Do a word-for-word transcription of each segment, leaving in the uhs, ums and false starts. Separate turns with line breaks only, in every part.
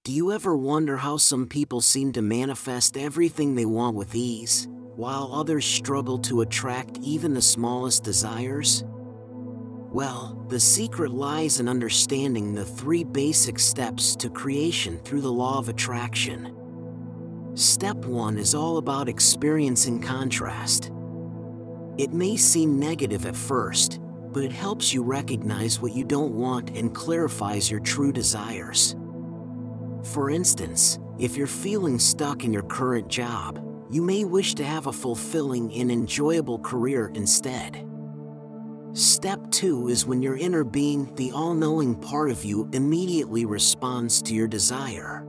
Do you ever wonder how some people seem to manifest everything they want with ease, while others struggle to attract even the smallest desires? Well, the secret lies in understanding the three basic steps to creation through the law of attraction. Step one is all about experiencing contrast. It may seem negative at first, but it helps you recognize what you don't want and clarifies your true desires. For instance, if you're feeling stuck in your current job, you may wish to have a fulfilling and enjoyable career instead. Step two is when your inner being, the all-knowing part of you, immediately responds to your desire.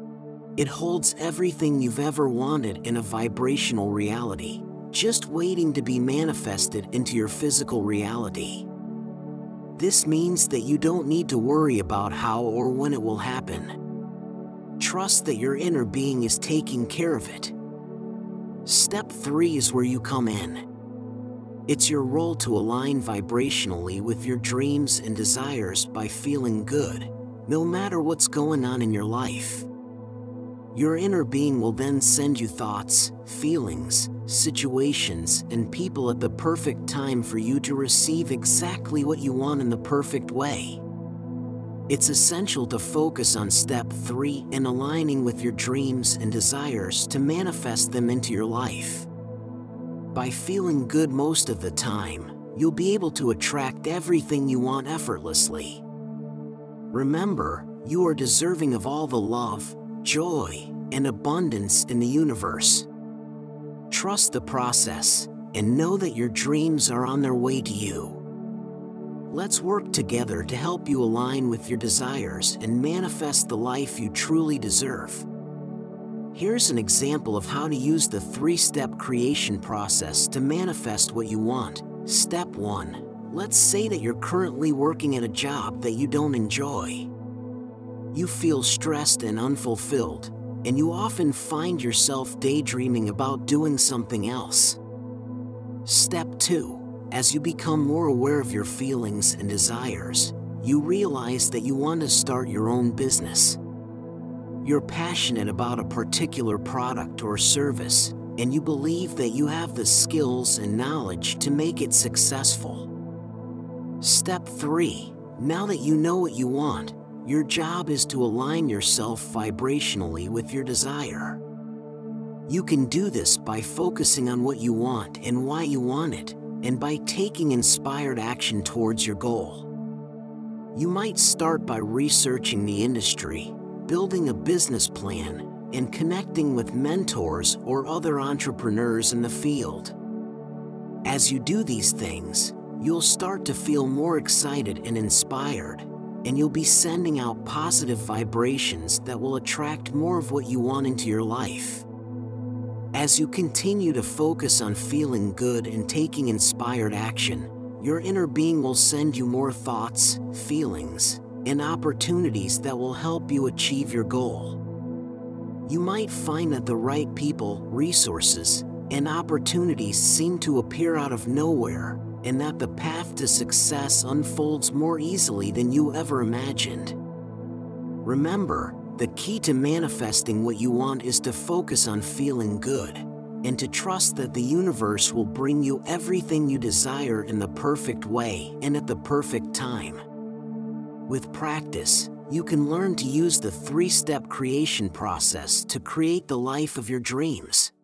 It holds everything you've ever wanted in a vibrational reality, just waiting to be manifested into your physical reality. This means that you don't need to worry about how or when it will happen. Trust that your inner being is taking care of it. Step three is where you come in. It's your role to align vibrationally with your dreams and desires by feeling good, no matter what's going on in your life. Your inner being will then send you thoughts, feelings, situations, and people at the perfect time for you to receive exactly what you want in the perfect way. It's essential to focus on step three and aligning with your dreams and desires to manifest them into your life. By feeling good most of the time, you'll be able to attract everything you want effortlessly. Remember, you are deserving of all the love, joy, and abundance in the universe. Trust the process and know that your dreams are on their way to you. Let's work together to help you align with your desires and manifest the life you truly deserve. Here's an example of how to use the three-step creation process to manifest what you want. Step one. Let's say that you're currently working at a job that you don't enjoy. You feel stressed and unfulfilled, and you often find yourself daydreaming about doing something else. Step two. As you become more aware of your feelings and desires, you realize that you want to start your own business. You're passionate about a particular product or service, and you believe that you have the skills and knowledge to make it successful. Step three. Now that you know what you want, your job is to align yourself vibrationally with your desire. You can do this by focusing on what you want and why you want it, and by taking inspired action towards your goal. You might start by researching the industry, building a business plan, and connecting with mentors or other entrepreneurs in the field. As you do these things, you'll start to feel more excited and inspired, and you'll be sending out positive vibrations that will attract more of what you want into your life. As you continue to focus on feeling good and taking inspired action, your inner being will send you more thoughts, feelings, and opportunities that will help you achieve your goal. You might find that the right people, resources, and opportunities seem to appear out of nowhere, and that the path to success unfolds more easily than you ever imagined. Remember, the key to manifesting what you want is to focus on feeling good, and to trust that the universe will bring you everything you desire in the perfect way and at the perfect time. With practice, you can learn to use the three-step creation process to create the life of your dreams.